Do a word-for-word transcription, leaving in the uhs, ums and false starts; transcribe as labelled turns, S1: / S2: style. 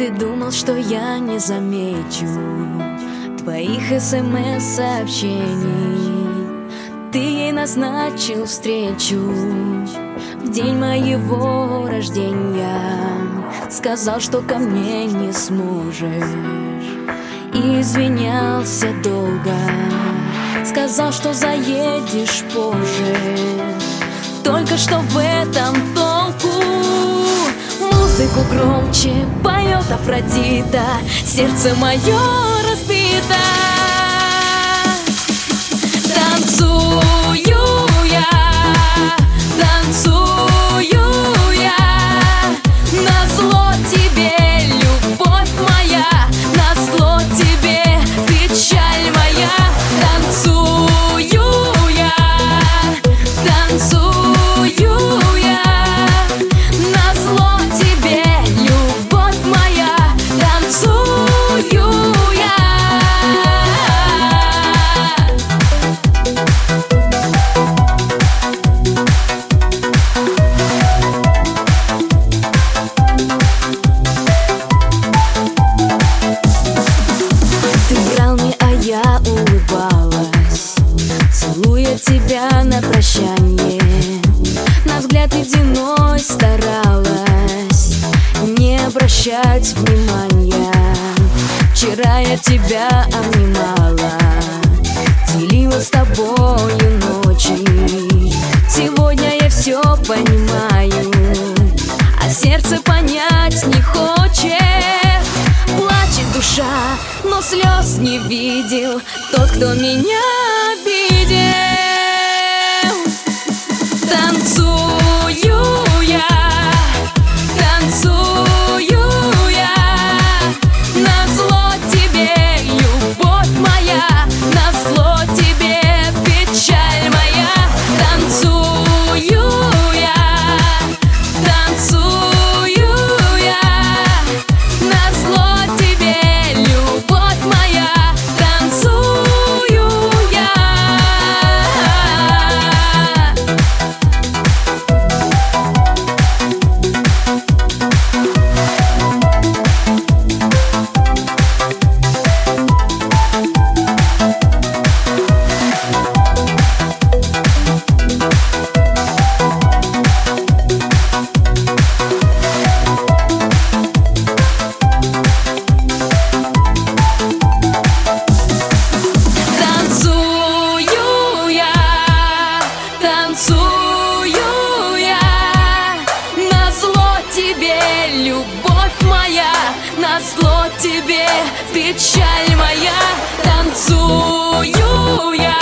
S1: Ты думал, что я не замечу твоих смс-сообщений. Ты ей назначил встречу в день моего рождения. Сказал, что ко мне не сможешь, и извинялся долго. Сказал, что заедешь позже. Только что в этом толку? Музыку громче поет Афродита, сердце мое разбито. Танцую я, танцую я, назло тебе, любовь моя, назло тебе, печаль моя. Танцую я, танцую я, назло тебе, любовь моя, танцую я. Целуя тебя на прощание, на взгляд ледяной старалась не обращать внимания. Вчера я тебя обнимала, делила с тобою ночи. Сегодня я все понимаю, а сердце понять не хочет. Плачет душа, но слез не видел тот, кто меня обидел. Танцую я, танцую я, назло тебе, любовь моя, назло тебе, печаль моя. Танцую я, танцую я, назло тебе, любовь моя, танцую я. Любовь моя, назло тебе, печаль моя. Танцую я,